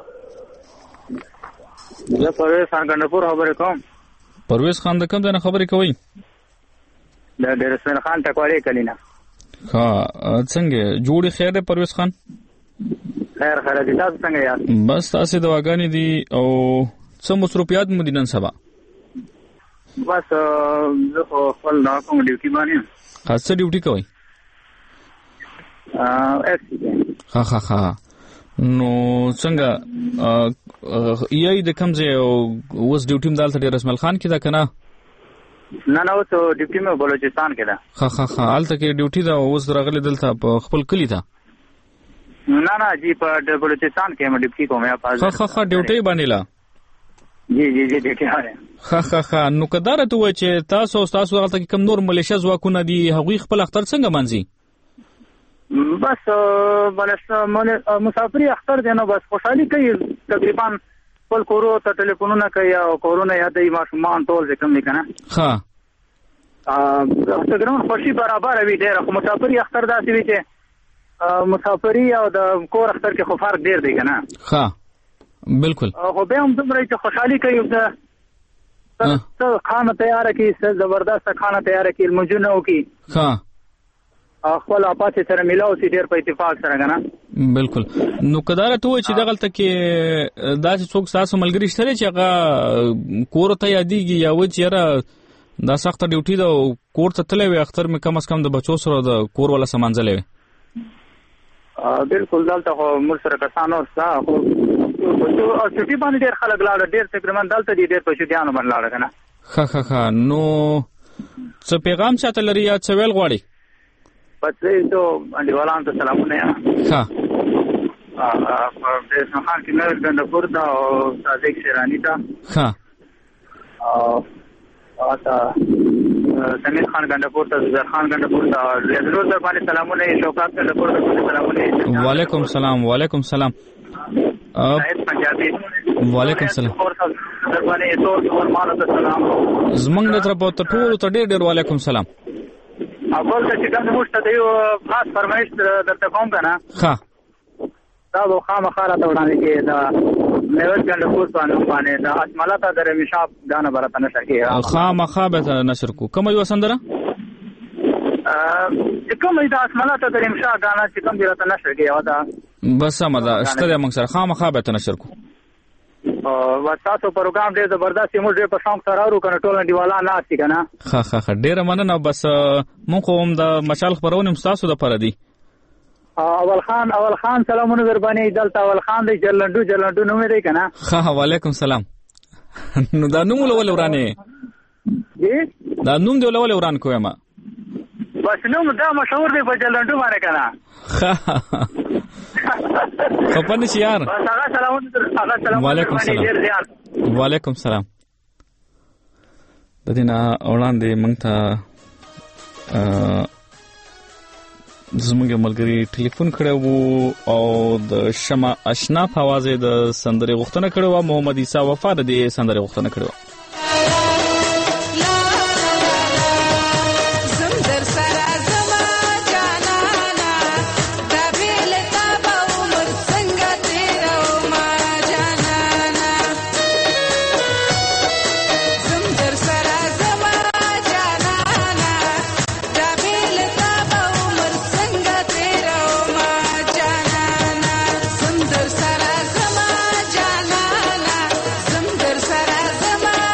زه پرویز خان کندپور خبرې کوم. پرویز خان د کوم ځای نه خبرې کوئ؟ د ډیر اسماعیل خان ټکوالې کلینا. ها څنګه جوړې خیر دی پرویز خان؟ خیر خیر دي. تاسو څنګه یاست؟ بس تاسو دواګانې دي او څه مصروفیات مو دي نن سبا؟ بس زه خپل دا کوم ډیوټي باندې. خاصه ډیوټي کوئ؟ ها ها ها. نو څنګه یی د کوم ځای اوس ډیوټي م دالته ډیر اسماعیل خان کې دا کنه؟ نه نه اوس ډیوټي مې بلوچستان کې ده. ها ها ها. هلته کې ډیوټي ده اوس راغلی دلته په خپل کلی ته؟ نه نه جی په بلوچستان کې مې ډیوټي کوم. ها ها ها. ډیوټي باندې لا جی جی جی ډیټیار ها ها ها نو کدار ته و چې تاسو تاسو هغه کم نور ملیشیا ځواکونه دي هغوی خپل اختر څنګه منځي بس بلس مسافری اختر دی نو بس خوشحالي کوي تقریبا خپل کورو ته ټلیفونونه کوي او کورونه یادوي ماشومان ټول چې کوم دي که نه ښه تقریبا خوشي برابر وي ډېره خو مسافري اختر داسې وي چې مسافري او د کور اختر کې خو فرق ډېر دی که نه ښه بالکل خو بیا هم دومره چې خوشحالي کوي څه خانه تیاره کړي څه زبردسته خانه تیاره کړي لمونځونه وکړي ښه خپل اپاتې سره میلاو سي ډېر په اتفاق سره که نه بالکل نو کداره ته وایي چې دغلته کې داسې څوک ستاسو ملګري شته دی چې هغه کور ته یادېږي یا وایي چې یاره دا سخته ډیوټي ده او کور ته تللی وي اختر مې کم از کم د بچو سره د کور والا سمانځلی وي بالکل دلته خو موږ سره کسان اور شته خو چټي باندې ډېر خلک لاړه ډېر تقریبا دلته دي ډېر په چټیانو باندې لاړه که نه ښه ښه ښه نو څه پیغام چاته لري یا څه ویل غواړي بس تو انډیوالانو ته سلامونه یم ښه په اسلام خان کې نویر ګندپور ته او صادق شیراني ته ښه او ته سمیر خان ګندپور ته زر خان ګندپور ته ریاض در باندې سلامونه شوکات ګندپور ته سلامونه وعلیکم السلام وعلیکم السلام شاهد پنجابي وعلیکم السلام در باندې ټول ورمانه ته سلام زمونږ د طرفه ته ټول ته ډېر ډېر وعلیکم السلام اول ته چې کوم موږ ته د یو خاص فرمایش درته کوم که نه ښه دا به خامخا راته وړاندې کړې د میوټ ګندپور په نوم باندې د اسمله ته د رمیشاب ګانه به راته نشر کړې خامخا به نشر کړو کومه یوه سندره چې کومه د اسمله ته د رمیشاب ګانه چې کوم دې راته نشر کړې یوه ده بس سمه ده شته دی موږ سره خامخا به ته نشر کړو تاسو پروګرام ډېر زبردست موږ ډېر په شوق سره اورو که نه ټول انډیوالان ناست دي که نه ښه ښه ښه ډېره مننه بس مونږ خو هم د مشال خپرونې هم ستاسو دپاره دي اول خان اول خان سلامونه در باندې دلته اول خان دی جرلنډو جرلنډو نوم دی که نه ښه وعلیکم سلام نو دا نوم ولې ورانې دا نوم دی ولې وران کوی ما بس نوم دا مشهور دی په جرلنډو باندې که نه خپه نشي یار وعلیکم السلام وعلیکم السلام د دې نه وړاندې موږ ته زموږ ملګري ټلیفون کړی و او د شمع اشنا په اواز یې د سندرې غوښتنه کړې وه محمد عیسی وفا د دې سندرې غوښتنه کړې وه Sara Zama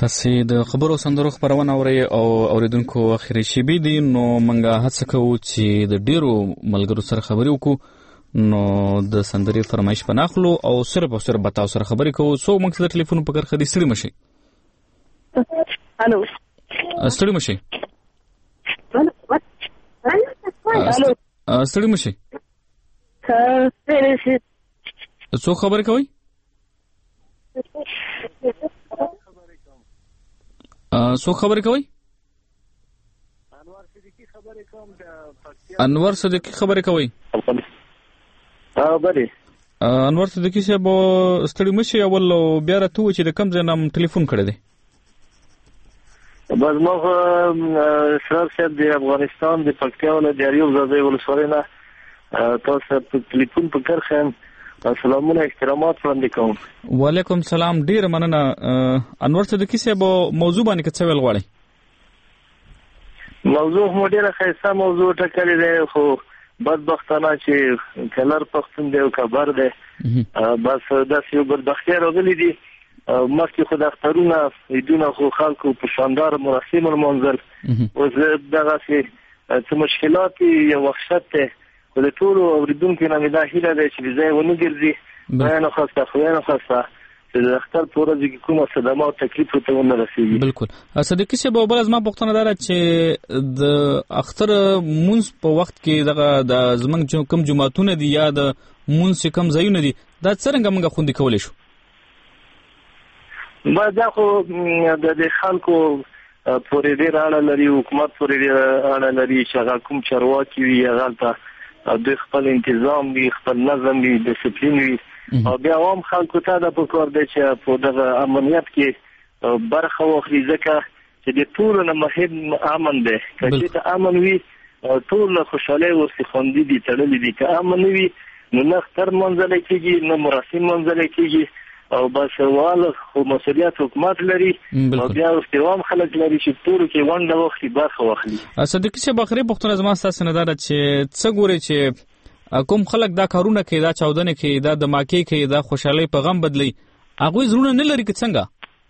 تاسو د خبرو سندرو خبرونه اوري او اوریدونکو اخري شیبې دي نو منګه هڅه کوو چې د ډیرو ملګرو سره خبرې وکړو نو د سندري فرمایش پناخلو او صرف او صرف بتاو سره خبرې کوو سو موږ د ټلیفون په کار خدي ستړي مشي الو ستړي مشي الو ستړي مشي څه څو خبرې کوي څو خبرې کوي انور صدیقی خبرې کوي ها بری انور صدیقی صاحب ستړي مشي اول بیا راته چې د کم ځای نام ټلیفون کړی دی بس ما سره صاحب د افغانستان د پکتیا ولایت د یو ځای ولسوالۍ نه تاسو په ټلیفون په کرخم سلامونه احترامات وړاندې کوم. وعلیکم سلام ډیر مننه انور صدیقی صاحب موضوع باندې څه ویل غواړئ؟ موضوع مو ډیره ښایسته موضوع ټاکلې ده خو بدبختانه چې کلر پښتون دی او کبر دی بس داسې یو بدبختي راغلې دي مخکې خو د اخترونه عیدونه خو خلکو په شاندار مراسم المنزل اوس دغسې څه مشکلات یو وحشت دی خو د ټولو اوریدونکو نه مې دا هیله ده چې د ځای ونه ګرځي خدای نخواسته خدای نخواسته چې د اختر په ورځ کې کومه صدمه او تکلیف ورته ونه رسېږي. بالکل صدیقي صاحب بله زما پوښتنه دا ده چې د اختر مونځ په وخت کې دغه د زموږ کوم جوماتونه دي یا د مونځ چې کوم ځایونه دي دا څرنګه موږ خوندي کولی شو؟ دا خو د خلکو پورې ډېر اړه لري حکومت پورې ډېر اړه لري چې هغه کوم چارواکي وي هغلته دوی خپل انتظام وي خپل نظم وي ډسپلین وي او بیا هم خلکو ته دا پکار دی چې په دغه امنیت کې برخه واخلي ځکه چې د ټولو نه مهم امن دی که چېرته امن وي ټول له خوشحالۍ ورسې خوندي دي تړلي دي که امن نه وي نو نه اختر منځلی کېږي نه مراسم منځلی کېږي او بس واله خو مسؤلیت حکومت لري او بیا استوام خلک لري چې ټولو کې ونډه واخلي برخه واخلي. صدیقي صاحب آخري پوښتنه زما ستاسو نه دا ده چې څه ګورئ چې کوم خلک دا کارونه کوي دا چاودنې کوي دا دماکې کوي دا خوشحالۍ په غم بدلي هغوی زړونه نه لري که څنګه؟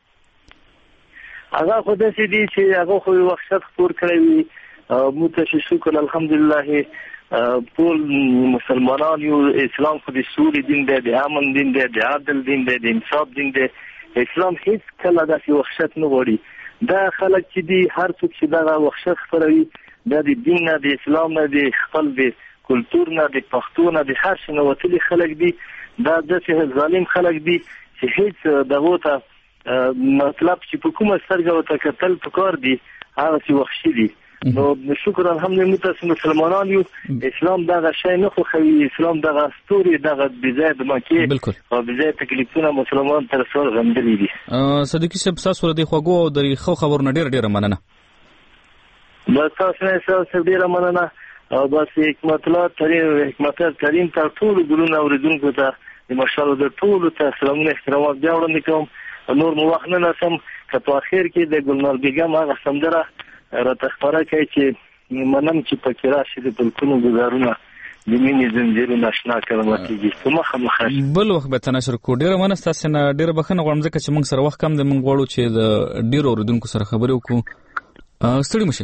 هغه خو داسې دي چې هغه خو وحشت خپور کړی وي موږ ته چې شکر الحمدلله ټول مسلمانان یو اسلام خو د سولې دین دی د امن دین دی د عدل دین دی د انصاف دین دی اسلام هیڅ کله داسې وحشت نه غواړي دا خلک چې دي هر څوک چې دغه وحشت خپروي دا د دین نه د اسلام نه د خپل د کلتور نه د پښتو نه د هر څه نه وتلي خلک دي دا داسې ظالم خلک دي چې هیڅ دغو ته مطلب چې په کومه سترګه ورته کتل پکار دي هغسې وحشي دي نو شکر الحمدلله موږ تاسو مسلمانان یو اسلام دغه شی نه خوښوي اسلام دغه ستوري دغه بېځایه دماکې او بېځایه تکلیفونه مسلمان تر سره غندلي دي. صدیقي صاحب ستاسو له دې خوږو او د ښو خبرو نه ډېره ډېره مننه. بس تاسو نه ستاسو ډېره مننه او بس حکمت الله حکمت کریم تر ټولو ګلونه اورېدونکو ته د مشالو د ټولو ته سلامونه احترامات بیا وړاندې کوم نور مو وخت نه نسم که په اخر کې د ګلنار بیګم هغه سندره راته خپاره کوي چې منم چې پکې راشي د بلکونو ګزارونه د مینې زنځیرونه اشنا کړم کېږي په مخه مخه بل وخت به ته نشر کو ډېره مننه ستاسو نه ډېره بښنه غواړم ځکه چې موږ سره وخت کم دی موږ غواړو چې د ډېرو اورېدونکو سره خبرې وکړو ستړي مه شئ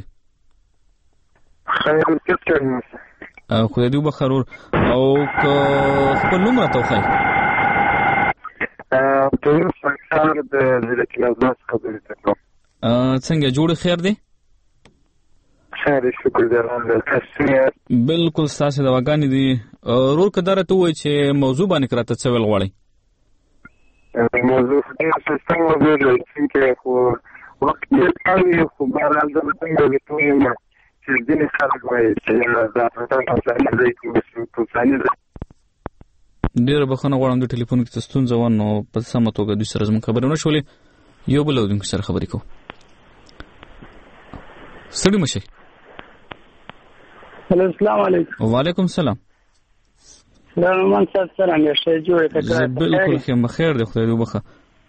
خدای دې وبخښي او که خپل نوم راته وښایي څنګه جوړ خیر دی بالکل ستاسو دواګانې دي رور که دا راته ووایي چې موضوع باندې راته څه ویل غواړئ موضوع ډېر سیستم موضوع دی چې خو وخت ډېر کم وي خو بهرحال زه به څنګه ویټو یم چې ځینې خلک وایي چې دا افغانستان افغاني ځای کې افغاني ځای ډېره بښنه غواړم د ټلیفون کې څه ستونزه وه نو په سمه توګه دوی سره زموږ خبرې ونه شولې یو بل اورېدونکي سره خبرې کوو ستړي مه شئ السلام علیکم وعلیکم السلام دا نومان صاحب څرنګه ښه جوړې ته زه بالکل ښه یم بخیر دی خدای دې وبخښه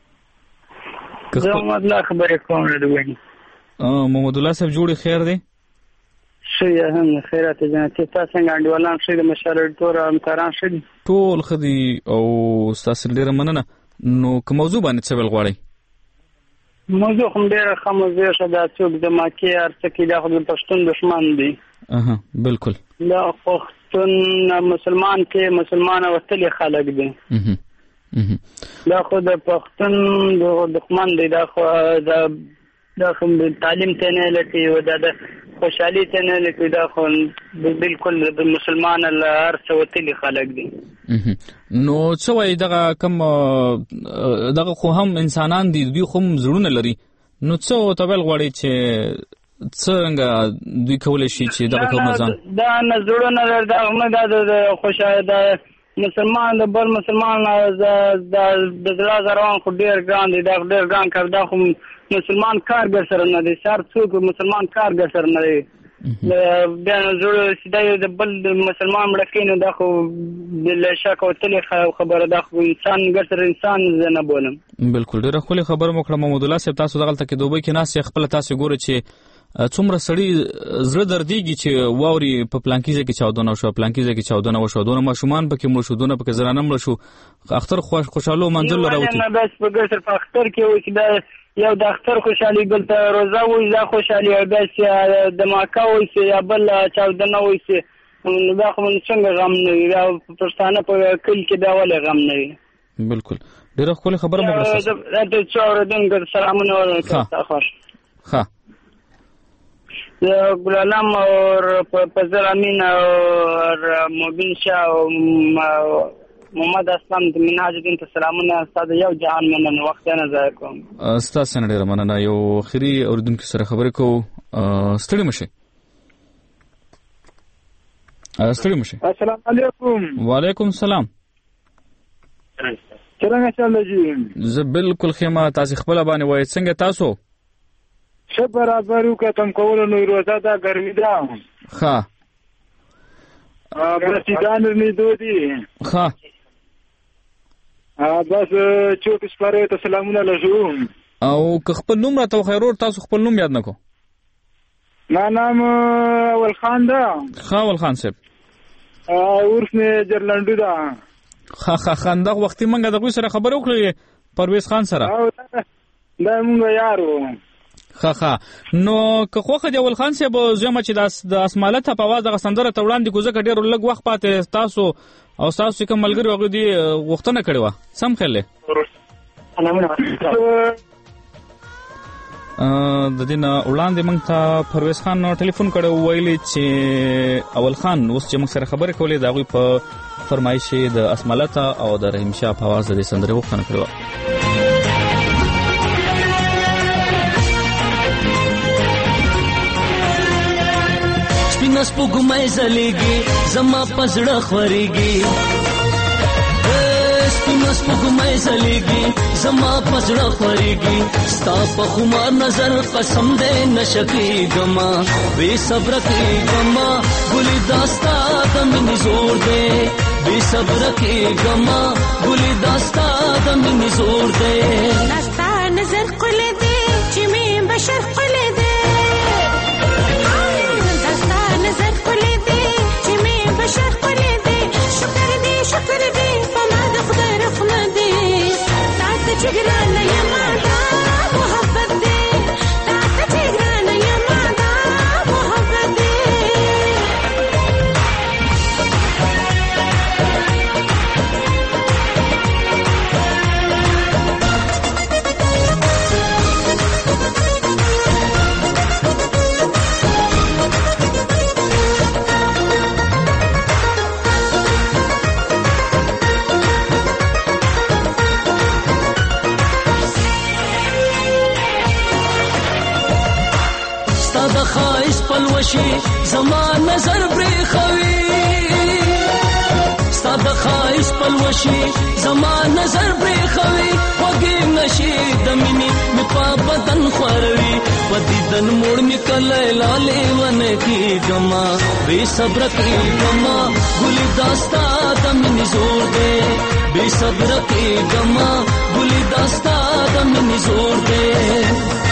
زه محمد الله خبرې کوم له دوی محمد الله صاحب جوړې خیر دی ښه یې هم خیرات جنتي تاسو څنګه انډیوالان ښه د مشال ټول همکاران ښه دي ټول ښه دي او ستاسو ډېره مننه نو که موضوع باندې څه ویل غواړئ موضوع هم ډېره ښه موضوع شه دا څوک د مکې هر څه کې دا خو د پښتون دښمن دی اها بالکل دا پښتون مسلمان کې مسلمان وتلي خلک دي دا خو د پښتون دښمن دی دا خو دا دا خو تعلیم ته نه لټي او دا د خوشحالي ته نه لټي دا خو بالکل د مسلمان هر څه وتلي خلک دي نو څه وایي دغه کوم دغه خو هم انسانان دي دوی خو هم زړونه لري نو څه ورته ویل غواړي چې څنګه دوی کولی شي چې دغه کارونه ځان دا نه زړونه لري دا هم دا د خوشحالي د مسلمان د بل مسلمان د زړه زروان خو ډېر ګران دی دا ډېر ګران کار دا خو مسلمان کارګر سره نه دی سر څوک مسلمان کارګر سره نه دی بیا زړه سیده د بل مسلمان مړه کوي نو دا خو بلا شک او تلې خبره دا خو انسان ګر سره انسان زه نه بولم بالکل ډېره ښکلې خبره مو کړه محمد الله صاحب تاسو دغلته کې دوبۍ کې ناست یې خپله تاسو ګورئ چې څومره سړي زړه دردېږي چې واوري په پلانکي ځای کې چاودنه وشوه پلانکي ځای کې چاودنه وشوه دونه ماشومان پکې مړه شو دونه پکې زنانه مړه شو اختر خوشحالو منزل له راوتي نه بس په ګر په اختر کې وایي چې دا یو د اختر خوشحالي بل ته روزه وایي دا خوشحالي او بس د ماکه وایي یا بل چاودنه وایي نو دا خو څنګه غم نه وي دا پښتانه په کلي کې دا ولې غم نه وي بالکل ډېره ښکلې خبره مو کړه د څو اورېدونکو سلامونه ورکړه خوش ښه ګلالم اور فضل امین اور مبین شاه او محمد اسلام د منهاج الدین ته سلامونه ستاسو یو جهان مننه وخت نه ضایع کوم ستاسو نه ډېره مننه یو اخري اوریدونکو سره خبرې کوو ستړي مشئ ستړي مشئ السلام علیکم وعلیکم السلام څنګه چل دی زه بالکل خیمه تاسو خپل باندې وای څنګه تاسو څه برابر وکتم کول نو روزه دا ګرمي ده ښه ا برسیدان نه دودي ښه ا بس چوک سپاره ته سلامونه لجو او که خپل نوم راته خیرور تاسو خپل نوم یاد نکو ما نام اول خان ده ښه اول خان صاحب ا ورسنه جرلندو ده ښه ښه خنده وختي منګه دغه سره خبر وکړې پرویز خان سره دا مونږ یارو ښه ښه نو که خوښه دی اول خان صاحب زما چې د اسمالت په आवाज غ سندره ته وړاندې کوزه ډېر لږ وخت پاتې تاسو او تاسو کوم ملګری هغه دی وختونه کړی و سم خلې د دې نه وړاندې موږ ته پرویز خان ټلیفون کړو ویلي چې اول خان اوس چې موږ سره خبرې کولې دا غوي په فرمایش د اسمالت او د رحیم شاه په आवाज د سندره وختونه کړو نس پګمای زلېږي زما پزړه خوريږي نس پګمای زلېږي زما پزړه خوريږي ستا په خمار نظر قسم دې نشکی ګما بے صبر کی ګما ګلي داستا د من زور دې بے صبر کی ګما ګلي داستا د من زور دې داستا نظر قل دې چې می بشر قل دې نظر قلی دی چې می بشر قلی دی شکر دی شکر دی فما د خدای رحم دی تاسو چې ګرانه یما دا محبت دی تاسو چې ګرانه یما دا محبت دی پلوشي زما نظر برې خوي ستاد خایس پلوشي زما نظر برې خوي وګي نشي د مینې می په بدن خوروي بدن موړ می کله لاله ون کی ګما بے صبر کی ګما ګل داستا د مینې زور دے بے صبر کی ګما ګل داستا د مینې زور دے